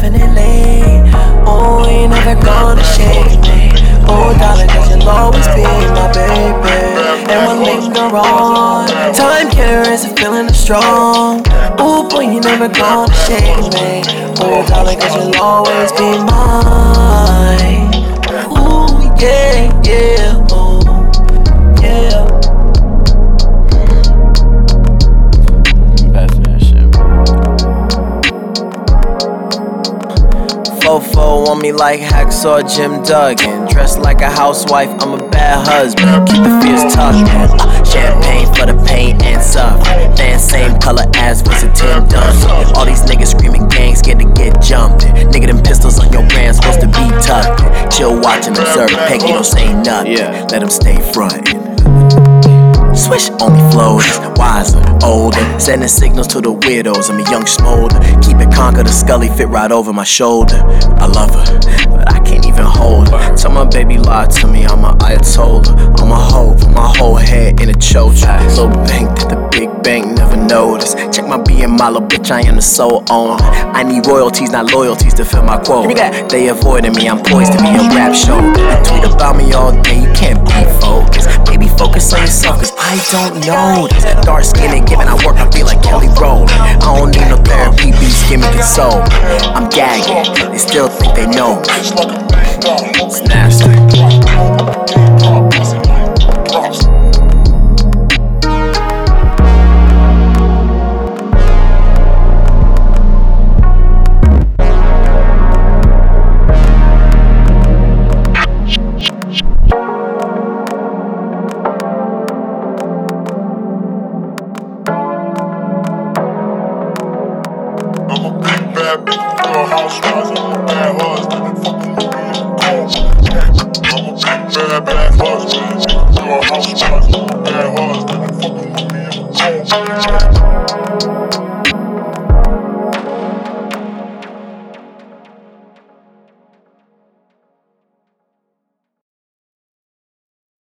definitely. Oh, you never gonna shake me. Oh, darling, cause you'll always be my baby. And we'll linger on. Time carries a feeling is strong. Oh, boy, you never gonna shake me. Oh, darling, cause you'll always be mine. Ooh, yeah, yeah, oh, yeah. Fofo on me like Hacksaw Jim Duggan. Dressed like a housewife, I'm a bad husband. Keep the fierce tucked in. Champagne for the pain and suffering. Fan same color as Vincent Tim Duncan. All these niggas screaming gang, scared to get jumped in. Nigga, them pistols on your brand supposed to be tucked in. Chill, watch and observe. Peggy don't say nothing. Let them stay frontin'. Swish only flows, wiser, older. Sending signals to the weirdos, I'm a young smolder. Keep it conquer, the scully fit right over my shoulder. I love her, but I can't even hold her. Tell my baby lie to me, I'm a Ayatollah. I'm a hoe, put my whole head in a chocha. Little bank that the big bank never noticed. Check my B and my little bitch, I am the sole owner. I need royalties, not loyalties to fill my quota. Give me that. They avoiding me, I'm poised to be a rap show. Tweet about me all day, you can't be focused. Baby, focus on yourself, cause I don't know this. Dark skin and giving, I work, I feel like Kelly Rowland. I don't need no therapy, beats give me console. I'm gagging, they still think they know me. It's nasty. I'm a big bad bitch, real housewives, I'm a bad husband, fucking with me in the cold. I'm a big bad husband, real housewives, I'm a bad husband, fucking with me in the cold.